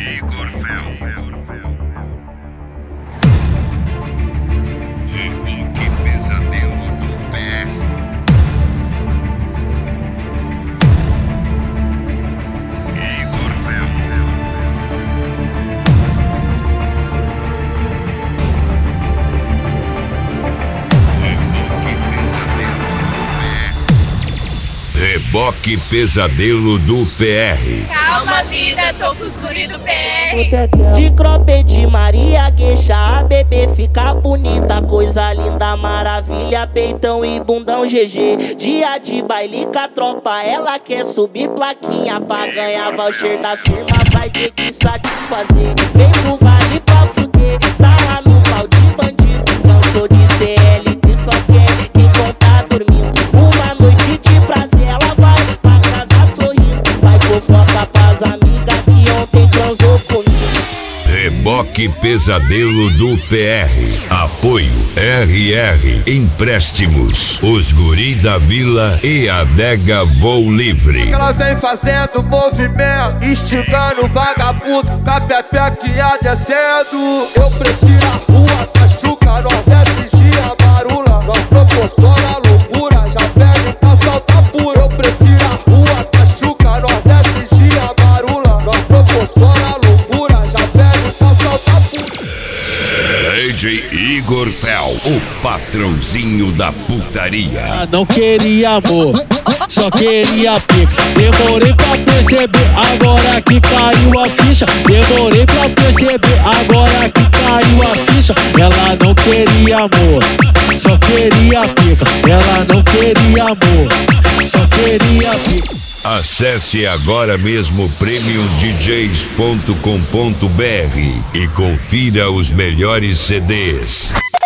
Igor Fel. Que pesadelo do pé. Igor Fel. Reboque pesadelo do PR. Calma, vida, tô com os guri do PR. De cropped de Maria Gueixa, a bebê fica bonita, coisa linda, maravilha, peitão e bundão GG. Dia de baile com a tropa, ela quer subir plaquinha pra ganhar voucher da firma, vai ter que satisfazer. Vem pro vale pra fuder, sarra no pau de bandido. Não sou de CLT, só quer quem conta dormindo. Uma noite de prazer, ela vai pra casa sorrindo. Vai fofoca pras amigas que ontem transou comigo. Reboque pesadelo do PR. Apoio RR Empréstimos, os guri da vila e a Adega Voo Livre. Ela vem fazendo movimento, instigando vagabundo, com a pepequinha descendo. Eu prefiro a rua, Cachuca, Nordeste, Gia, Marula. Nós proporciona loucura, já pego pra saltar pura. Eu prefiro a rua, Cachuca, Nordeste, Gia, Marula. Nós proporciona loucura, já pego pra saltar pura. DJ Igor Fel, o patrãozinho da putaria. Não queria amor, só queria pica. Demorei pra perceber, agora que caiu a ficha. Demorei pra perceber, agora que caiu a ficha. Ela não queria amor, só queria pica. Ela não queria amor, só queria pica. Acesse agora mesmo premiumdjs.com.br e confira os melhores CDs.